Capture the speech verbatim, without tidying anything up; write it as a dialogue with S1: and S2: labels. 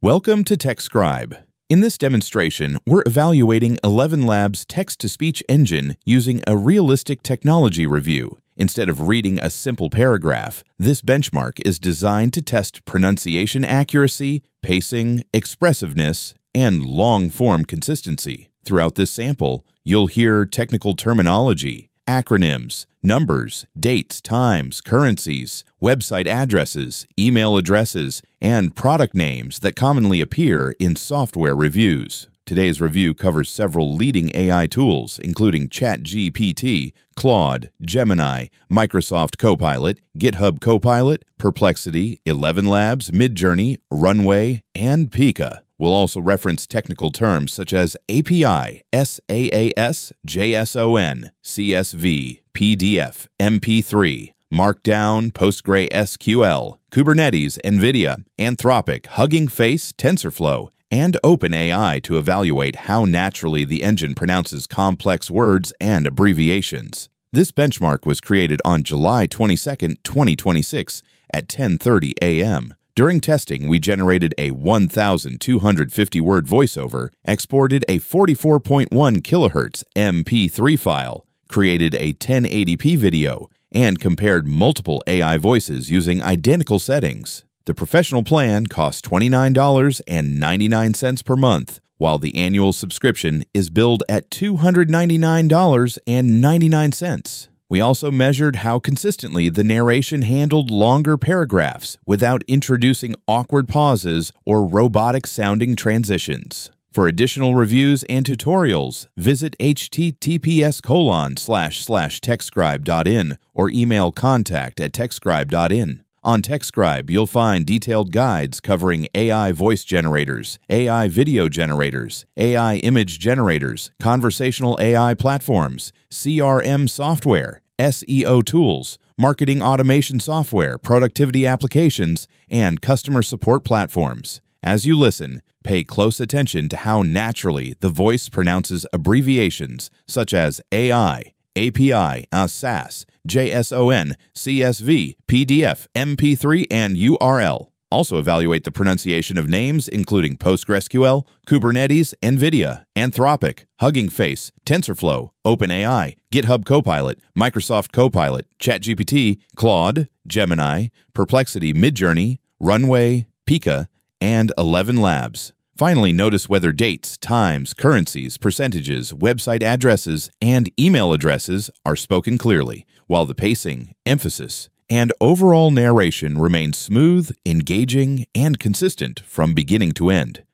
S1: Welcome to TechScribe. In this demonstration, we're evaluating Eleven Labs' text-to-speech engine using a realistic technology review. Instead of reading a simple paragraph, this benchmark is designed to test pronunciation accuracy, pacing, expressiveness, and long-form consistency. Throughout this sample, you'll hear technical terminology, acronyms, numbers, dates, times, currencies, website addresses, email addresses, and product names that commonly appear in software reviews. Today's review covers several leading A I tools, including ChatGPT, Claude, Gemini, Microsoft Copilot, GitHub Copilot, Perplexity, Eleven Labs, Midjourney, Runway, and Pika. We'll also reference technical terms such as A P I, SaaS, JSON, C S V, P D F, M P three, Markdown, PostgreSQL, Kubernetes, NVIDIA, Anthropic, Hugging Face, TensorFlow, and OpenAI to evaluate how naturally the engine pronounces complex words and abbreviations. This benchmark was created on July twenty-second, twenty twenty-six at ten thirty a m During testing, we generated a one thousand two hundred fifty word voiceover, exported a forty-four point one kilohertz M P three file, created a ten eighty p video, and compared multiple A I voices using identical settings. The professional plan costs twenty-nine dollars and ninety-nine cents per month, while the annual subscription is billed at two hundred ninety-nine dollars and ninety-nine cents. We also measured how consistently the narration handled longer paragraphs without introducing awkward pauses or robotic-sounding transitions. For additional reviews and tutorials, visit https colon slash slash techscribe.in or email contact at techscribe.in. On TechScribe, you'll find detailed guides covering A I voice generators, A I video generators, A I image generators, conversational A I platforms, C R M software, S E O tools, marketing automation software, productivity applications, and customer support platforms. As you listen, pay close attention to how naturally the voice pronounces abbreviations such as A I, A P I, SaaS, JSON, C S V, P D F, M P three, and U R L. Also evaluate the pronunciation of names including PostgreSQL, Kubernetes, NVIDIA, Anthropic, Hugging Face, TensorFlow, OpenAI, GitHub Copilot, Microsoft Copilot, ChatGPT, Claude, Gemini, Perplexity, Midjourney, Runway, Pika, and Eleven Labs. Finally, notice whether dates, times, currencies, percentages, website addresses, and email addresses are spoken clearly, while the pacing, emphasis, and overall narration remain smooth, engaging, and consistent from beginning to end.